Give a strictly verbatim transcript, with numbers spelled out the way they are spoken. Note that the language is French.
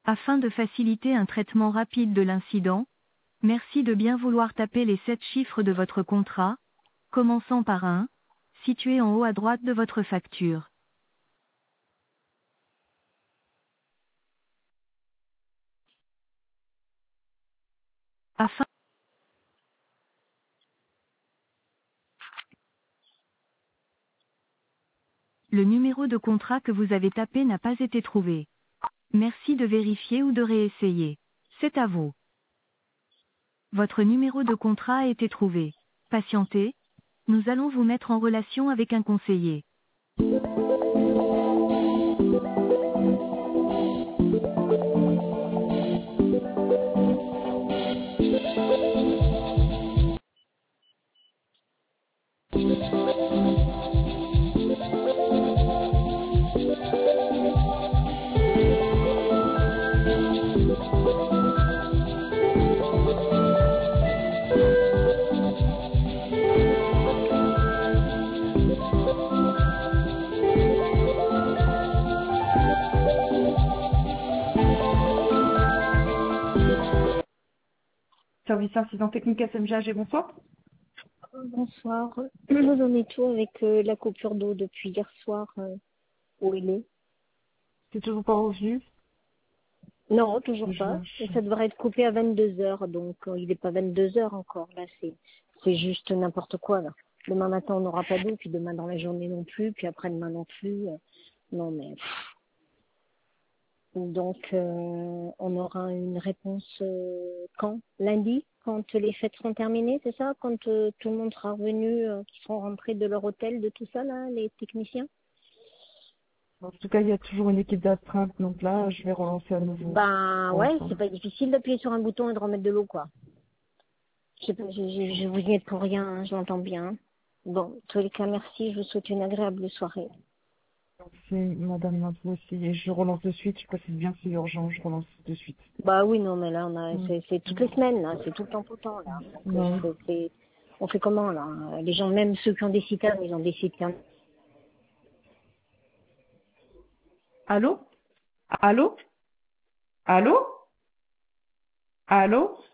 Afin de faciliter un traitement rapide de l'incident, merci de bien vouloir taper les sept chiffres de votre contrat, commençant par un, situé en haut à droite de votre facture. Afin Le numéro de contrat que vous avez tapé n'a pas été trouvé. Merci de vérifier ou de réessayer. C'est à vous. Votre numéro de contrat a été trouvé. Patientez. Nous allons vous mettre en relation avec un conseiller. Service incident technique S M G A G, bonsoir. Bonsoir. Nous en est tout avec euh, la coupure d'eau depuis hier soir euh, où il est. C'est toujours pas revenu. Non, toujours Je pas. vois. Et ça devrait être coupé à vingt-deux heures, donc euh, il n'est pas vingt-deux heures encore. Là, c'est c'est juste n'importe quoi là. Demain matin on n'aura pas d'eau, puis demain dans la journée non plus, puis après-demain non plus. euh, non mais pff. Donc euh, on aura une réponse euh, quand? Lundi, quand les fêtes seront terminées, c'est ça? Quand euh, tout le monde sera revenu, euh, qu'ils seront rentrés de leur hôtel, de tout ça là, les techniciens? En tout cas, il y a toujours une équipe d'astreinte, donc là, je vais relancer à nouveau Ben pour ouais, l'instant. c'est pas difficile d'appuyer sur un bouton et de remettre de l'eau quoi. Je sais pas, je, je, je vous y aide pour rien, hein, je l'entends bien. Bon, en tous les cas, merci, je vous souhaite une agréable soirée. Merci, Madame Matou aussi. Et je relance de suite. Je précise bien, c'est urgent. Je relance de suite. Bah oui, non, mais là, on a, Mm. c'est, c'est toutes les semaines, là, c'est tout le temps, tout le temps, là. Donc, euh, Non. c'est, c'est- on fait comment, là? Les gens, même ceux qui ont des citernes, ils ont des citernes. Allô? Allô? Allô? Allô?